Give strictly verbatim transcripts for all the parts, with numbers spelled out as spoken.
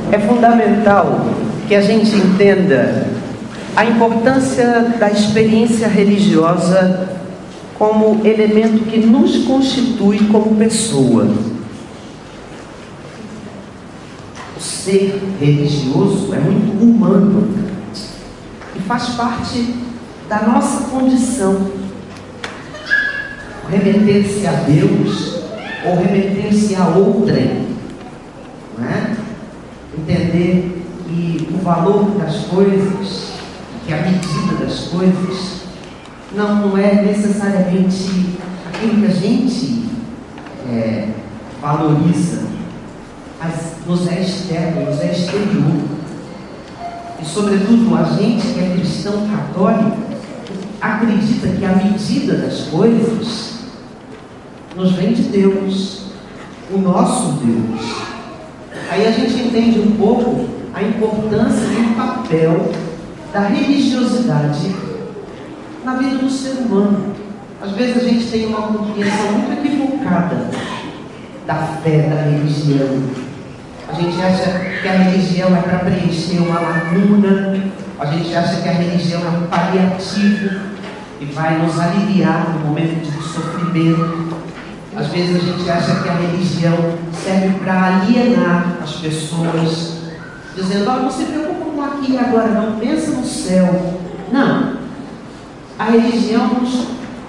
é fundamental que a gente entenda a importância da experiência religiosa como elemento que nos constitui como pessoa. O ser religioso é muito humano e faz parte da nossa condição. Remeter-se a Deus ou remeter-se a outrem, não é? Entender que o valor das coisas, que a medida das coisas, não, não é necessariamente aquilo que a gente é, valoriza, mas nos é externo, nos é exterior. E sobretudo a gente que é cristão católico acredita que a medida das coisas nos vem de Deus, o nosso Deus. Aí a gente entende um pouco a importância e o papel da religiosidade na vida do ser humano. Às vezes a gente tem uma compreensão muito equivocada da fé, da religião. A gente acha que a religião é para preencher uma lacuna, a gente acha que a religião é um paliativo e vai nos aliviar no momento de sofrimento. Às vezes a gente acha que a religião serve para alienar as pessoas, dizendo: olha, não se preocupa com aqui e agora, não pensa no céu. Não. A religião nos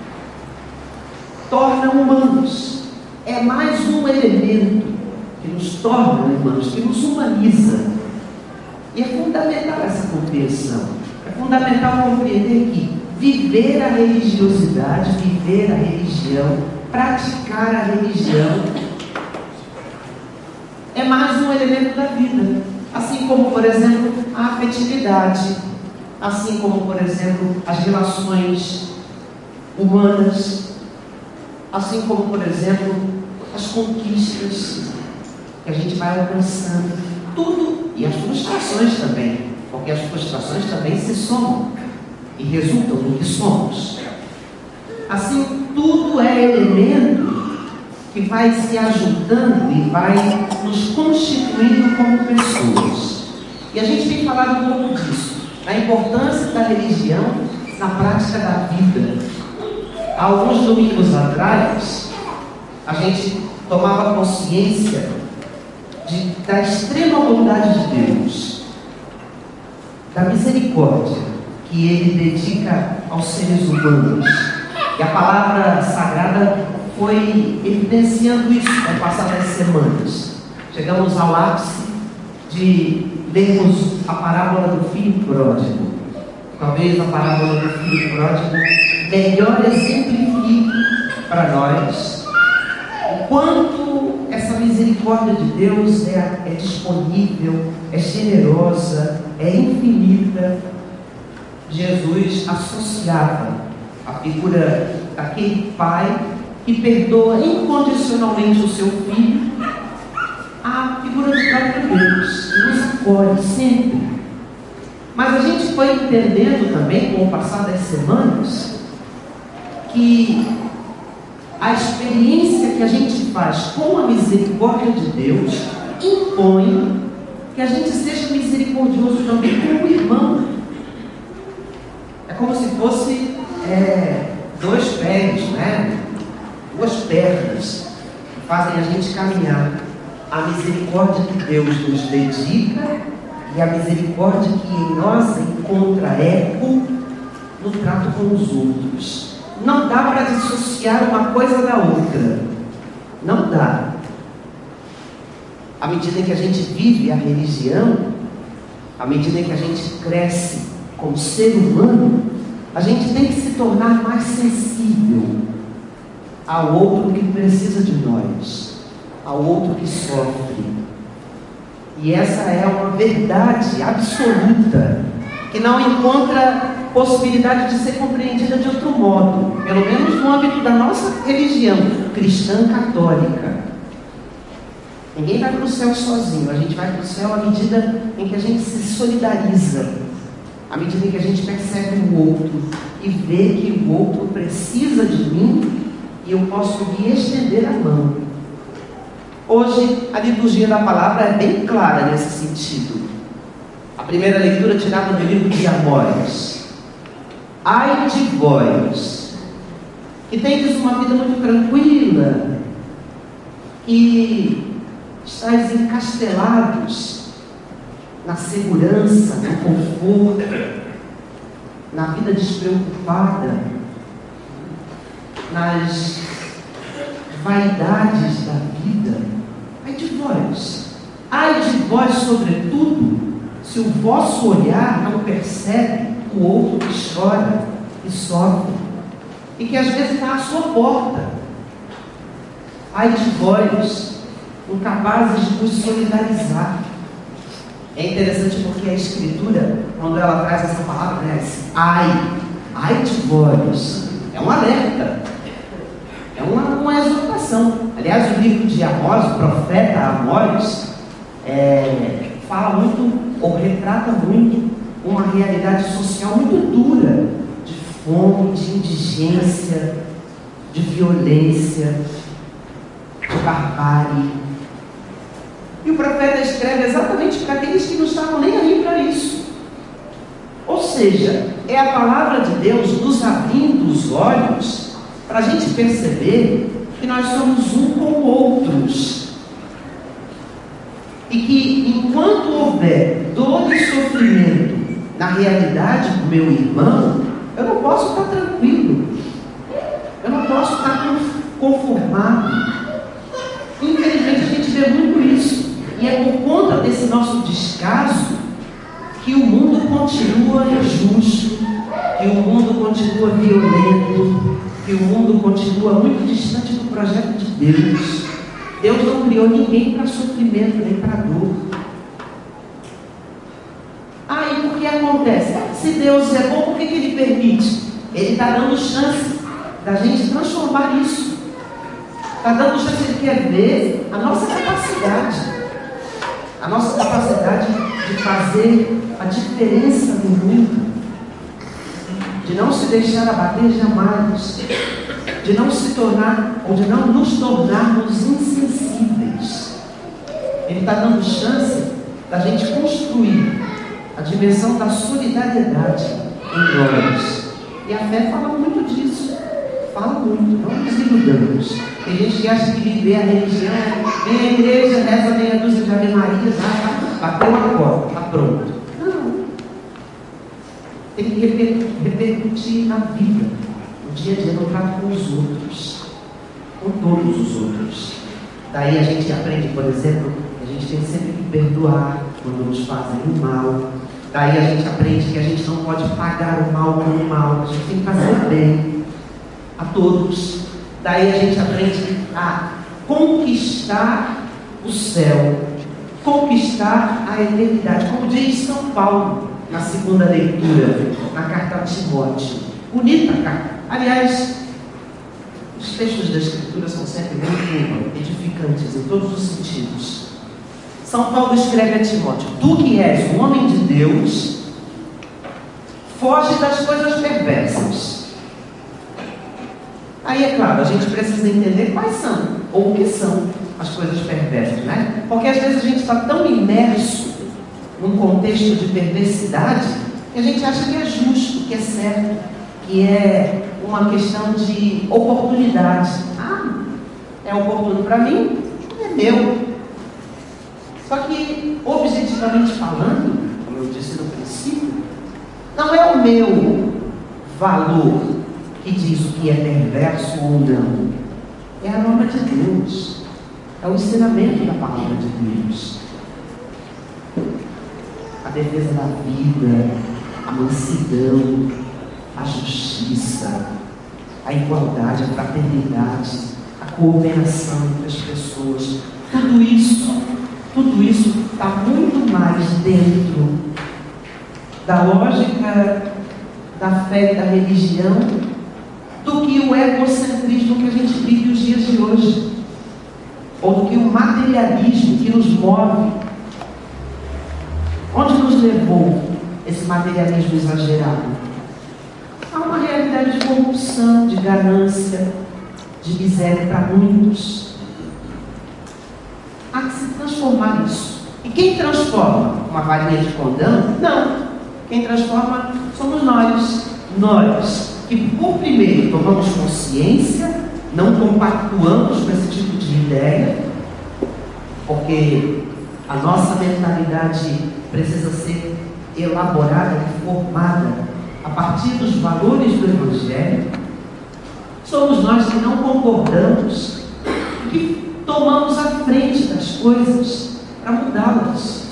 torna humanos. É mais um elemento que nos torna humanos, que nos humaniza. E é fundamental essa compreensão. É fundamental compreender que viver a religiosidade, viver a religião, praticar a religião é mais um elemento da vida. Assim como, por exemplo, a afetividade, assim como, por exemplo, as relações humanas, assim como, por exemplo, as conquistas que a gente vai alcançando, tudo, e as frustrações também, porque as frustrações também se somam e resultam no que somos. Assim, tudo é elemento que vai se ajudando e vai nos constituindo como pessoas. E a gente tem falado um pouco disso, da importância da religião na prática da vida. Há alguns domingos atrás, a gente tomava consciência de, da extrema bondade de Deus, da misericórdia que Ele dedica aos seres humanos. E a palavra sagrada foi evidenciando isso ao passar das semanas. Chegamos ao ápice de lermos a parábola do filho pródigo. Talvez a parábola do filho pródigo melhor exemplifique para nós o quanto essa misericórdia de Deus é, é disponível, é generosa, é infinita. Jesus associava a figura daquele pai que perdoa incondicionalmente o seu filho à figura do próprio Deus, que nos acolhe sempre. Mas a gente foi entendendo também, com o passar das semanas, que a experiência que a gente faz com a misericórdia de Deus impõe que a gente seja misericordioso também com o irmão. É como se fosse é, dois pés, né? Duas pernas que fazem a gente caminhar. A misericórdia que Deus nos dedica e a misericórdia que em nós encontra eco no trato com os outros. Não dá para dissociar uma coisa da outra. Não dá. À medida que a gente vive a religião, à medida que a gente cresce como ser humano, a gente tem que se tornar mais sensível ao outro que precisa de nós, ao outro que sofre. E essa é uma verdade absoluta, que não encontra possibilidade de ser compreendida de outro modo, pelo menos no âmbito da nossa religião cristã católica. Ninguém vai para o céu sozinho, a gente vai para o céu à medida em que a gente se solidariza, à medida em que a gente percebe o outro e vê que o outro precisa de mim e eu posso lhe estender a mão. Hoje, a liturgia da palavra é bem clara nesse sentido. A primeira leitura tirada do livro de Amós. Ai de vós, que tendes uma vida muito tranquila, que estáis encastelados na segurança, no conforto, na vida despreocupada, nas vaidades da vida. Ai de vós, ai de vós, sobretudo, se o vosso olhar não percebe o outro que chora e sofre, e que às vezes está à sua porta. Ai de vós, incapazes de vos solidarizar. É interessante porque a Escritura, quando ela traz essa palavra, né, esse ai, ai de vós, é um alerta, é uma, uma exortação. Aliás, o livro de Amós, o profeta Amós, é, fala muito, ou retrata muito, uma realidade social muito dura, de fome, de indigência, de violência, de barbárie. E o profeta escreve exatamente para aqueles que não estavam nem aí para isso. Ou seja, é a palavra de Deus nos abrindo os olhos para a gente perceber que nós somos um com outros. E que enquanto houver dor e sofrimento na realidade do meu irmão, eu não posso estar tranquilo. Eu não posso estar conformado. Infelizmente a gente vê muito isso. E é por conta desse nosso descaso que o mundo continua injusto, que o mundo continua violento, que o mundo continua muito distante do projeto de Deus. Deus não criou ninguém para sofrimento, nem para dor. Ah, e por que acontece? Se Deus é bom, por que, que Ele permite? Ele está dando chance da gente transformar isso. Está dando chance, Ele quer ver a nossa capacidade. A nossa capacidade de fazer a diferença no mundo. De não se deixar abater jamais. De não se tornar, ou de não nos tornarmos insensíveis. Ele está dando chance da gente construir a dimensão da solidariedade em nós. E a fé fala muito disso. Fala muito, não nos iludamos. Tem gente que acha que viver a religião, vem à igreja, reza meia dúzia de Ave Maria, ah, bateu a porta, está pronto. Não. Tem que reper, repercutir na vida, no dia a dia, no trato com os outros, com todos os outros. Daí a gente aprende, por exemplo, que a gente tem sempre que perdoar quando nos fazem o mal. Daí a gente aprende que a gente não pode pagar o mal com o mal, a gente tem que fazer bem a todos. Daí a gente aprende a conquistar o céu, conquistar a eternidade, como diz São Paulo na segunda leitura, na carta a Timóteo. Bonita carta. Aliás, os textos da Escritura são sempre muito edificantes em todos os sentidos. São Paulo escreve a Timóteo: tu que és um homem de Deus, foge das coisas perversas. Aí é claro, a gente precisa entender quais são, ou o que são as coisas perversas, né? Porque às vezes a gente está tão imerso num contexto de perversidade que a gente acha que é justo, que é certo, que é uma questão de oportunidade. Ah, é oportuno para mim, é meu. Só que, objetivamente falando, como eu disse no princípio, não é o meu valor que diz o que é perverso ou não. É a norma de Deus. É o ensinamento da palavra de Deus. A defesa da vida, a mansidão, a justiça, a igualdade, a fraternidade, a cooperação entre as pessoas. Tudo isso, tudo isso está muito mais dentro da lógica da fé e da religião do que o egocentrismo que a gente vive os dias de hoje, ou do que o materialismo que nos move. Onde nos levou esse materialismo exagerado? Há uma realidade de corrupção, de ganância, de miséria para muitos. há que se transformar isso. E quem transforma? Uma varinha de condão? Não. Quem transforma somos nós. Nós que, por primeiro, tomamos consciência, não compactuamos com esse tipo de ideia, porque a nossa mentalidade precisa ser elaborada e formada a partir dos valores do Evangelho. Somos nós que não concordamos, que tomamos a frente das coisas para mudá-las.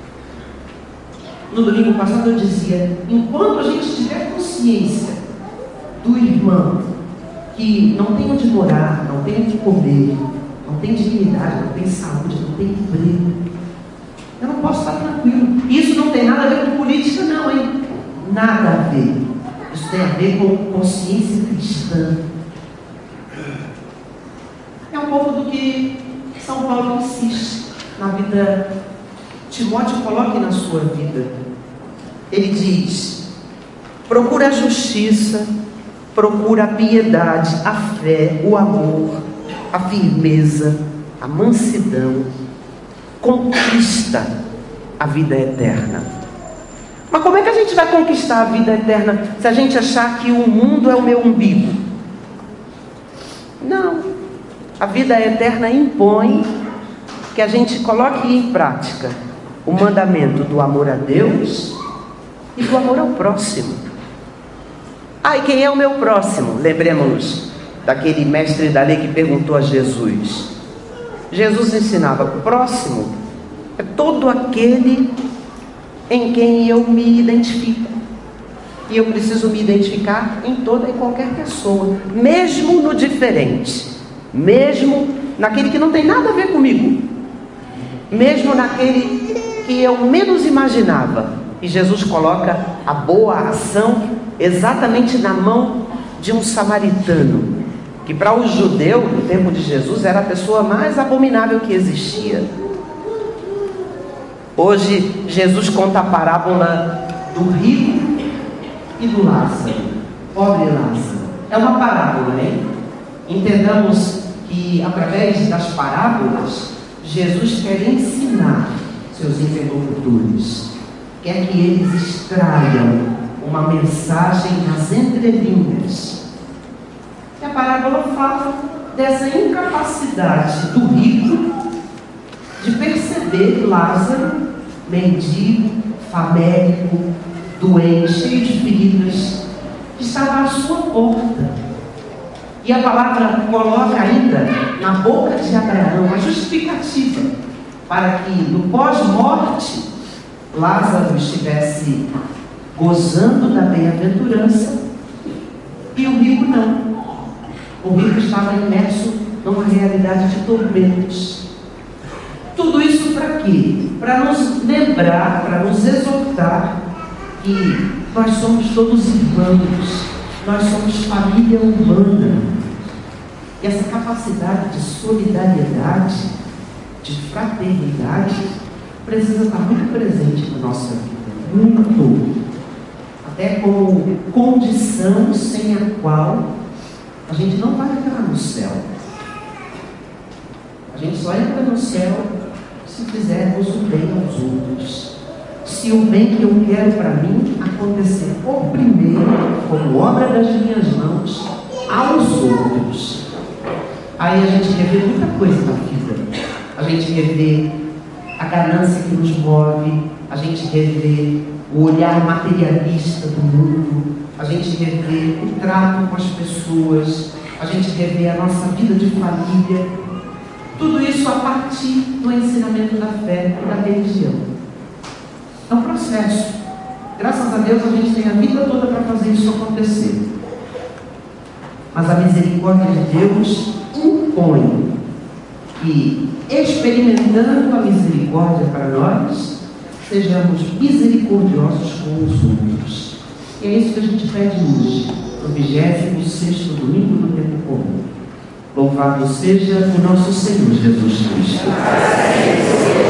No domingo passado eu dizia, enquanto a gente tiver consciência do irmão que não tem onde morar, não tem onde comer, não tem dignidade, não tem saúde, não tem emprego, eu não posso estar tranquilo. Isso não tem nada a ver com política não, hein? Nada a ver. Isso tem a ver com consciência cristã. É um pouco do que São Paulo insiste na vida. Timóteo, coloque na sua vida. Ele diz: procura a justiça, procura a piedade, a fé, o amor, a firmeza, a mansidão. Conquista a vida eterna. Mas como é que a gente vai conquistar a vida eterna se a gente achar que o mundo é o meu umbigo? Não. A vida eterna impõe que a gente coloque em prática o mandamento do amor a Deus e do amor ao próximo. Ah, e quem é o meu próximo? Lembremos daquele mestre da lei que perguntou a Jesus. Jesus ensinava: o próximo é todo aquele em quem eu me identifico. E eu preciso me identificar em toda e qualquer pessoa, mesmo no diferente, mesmo naquele que não tem nada a ver comigo, mesmo naquele que eu menos imaginava. E Jesus coloca a boa ação exatamente na mão de um samaritano, que para o judeu, no tempo de Jesus, era a pessoa mais abominável que existia. Hoje, Jesus conta a parábola do rico e do Lázaro, pobre Lázaro. É uma parábola, hein? Entendamos que, através das parábolas, Jesus quer ensinar seus interlocutores, quer que eles extraiam uma mensagem nas entrelinhas. E a parábola fala dessa incapacidade do rico de perceber Lázaro, mendigo, famélico, doente, cheio de feridas, que estava à sua porta. E a palavra coloca ainda na boca de Abraão a justificativa para que no pós-morte Lázaro estivesse gozando da bem-aventurança e o rico não. O rico estava imerso numa realidade de tormentos. Tudo isso para quê? Para nos lembrar, para nos exortar que nós somos todos irmãos, nós somos família humana. E essa capacidade de solidariedade, de fraternidade, precisa estar muito presente na nossa vida, muito. Até como condição sem a qual a gente não vai entrar no céu. A gente só entra no céu se fizermos o bem aos outros. Se o bem que eu quero para mim acontecer por primeiro, como obra das minhas mãos, aos outros. Aí a gente revê muita coisa na vida. A gente revê a ganância que nos move, a gente revê o olhar materialista do mundo, a gente revê o trato com as pessoas, a gente revê a nossa vida de família. Tudo isso a partir do ensinamento da fé e da religião. É um processo. Graças a Deus a gente tem a vida toda para fazer isso acontecer. Mas a misericórdia de Deus impõe que, experimentando a misericórdia para nós, sejamos misericordiosos com os outros. E é isso que a gente pede hoje, no vigésimo sexto domingo do tempo comum. Louvado seja o nosso Senhor Jesus Cristo.